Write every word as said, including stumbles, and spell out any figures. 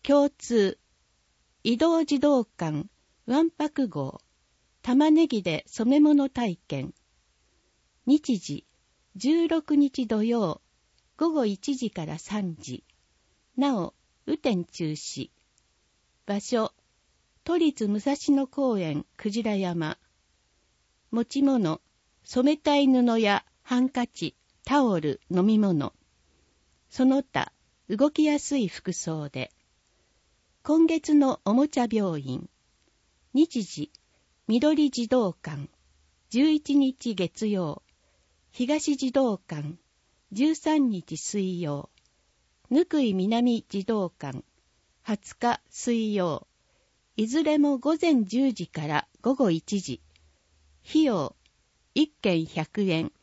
共通、移動児童館、わんぱく号、玉ねぎで染め物体験。日時、じゅうろくにち土曜、ごごいちじからさんじ。なお、雨天中止。場所、都立武蔵野公園くじら山。持ち物、染めたい布やハンカチ、タオル、飲み物。その他、動きやすい服装で。今月のおもちゃ病院。日時、緑児童館。じゅういちにち月曜。東児童館。じゅうさんにち水曜。ぬくい南児童館。はつか水曜。いずれも午前じゅうじからごごいちじ。費用、いっけんひゃくえん。